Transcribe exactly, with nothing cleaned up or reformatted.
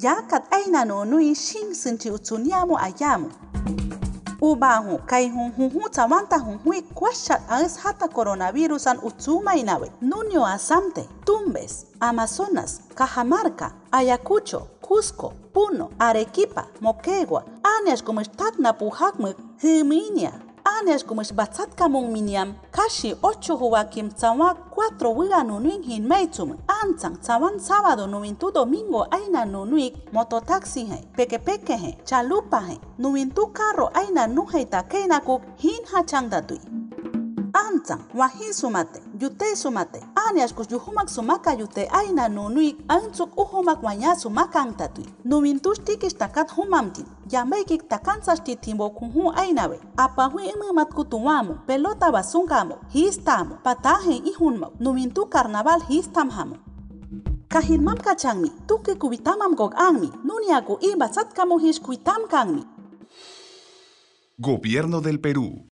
yakat aina no nui shin sinchi utsunyamu ayamu. Ubahu kai hun hun hu tawanta hun hui kwashat as hata coronavirus an utsuma inawe. Nunio Asamte, Tumbes, Amazonas, Cajamarca, Ayacucho, Cusco, Puno, Arequipa, Moquegua, Anias como estagna pujakmuk, Himinia. Anias como batzat kamung miniam, kashi ocho huakim tsawa cuatro wiga nunuin hin meitum, anzang tsawan sábado nuintu domingo aina nunuik, mototaxi he, peke peke he, chalupa he, nuintu carro aina nuheita keinakuk hin hachangdatui. Anzang, wahin sumate, yute sumate, anias kus yuhumak sumaka yute aina nunuik, anzuk uhumak wanya sumakang tatui. Nuintus tikis takat humamtin. Yamekik takansas titimbo kunhu ainawe. Apa hui imumat kutuwamu, pelota basungkamu, histamu, patahe ihunmo, numintu karnaval histamhamu. Kahirmam kachangmi, tuke kubitamam gog angmi, nuniaku iba satkamu his kuitam kangmi. Gobierno del Perú.